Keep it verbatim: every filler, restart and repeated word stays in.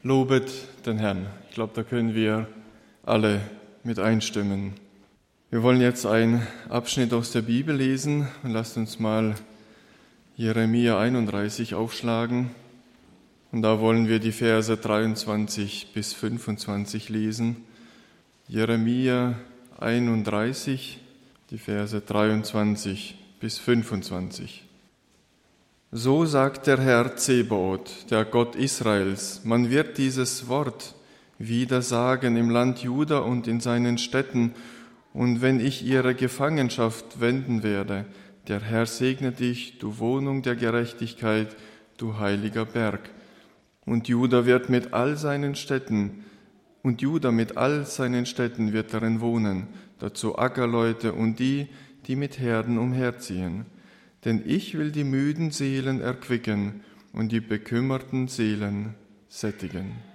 Lobet den Herrn. Ich glaube, da können wir alle mit einstimmen. Wir wollen jetzt einen Abschnitt aus der Bibel lesen und lasst uns mal Jeremia einunddreißig aufschlagen. Und da wollen wir die Verse dreiundzwanzig bis fünfundzwanzig lesen. Jeremia einunddreißig, die Verse dreiundzwanzig bis fünfundzwanzig. So sagt der Herr Zebaoth, der Gott Israels, man wird dieses Wort wieder sagen im Land Juda und in seinen Städten, und wenn ich ihre Gefangenschaft wenden werde, der Herr segne dich, du Wohnung der Gerechtigkeit, du heiliger Berg. Und Juda wird mit all seinen Städten, und Juda mit all seinen Städten wird darin wohnen, dazu Ackerleute und die, die mit Herden umherziehen. Denn ich will die müden Seelen erquicken und die bekümmerten Seelen sättigen.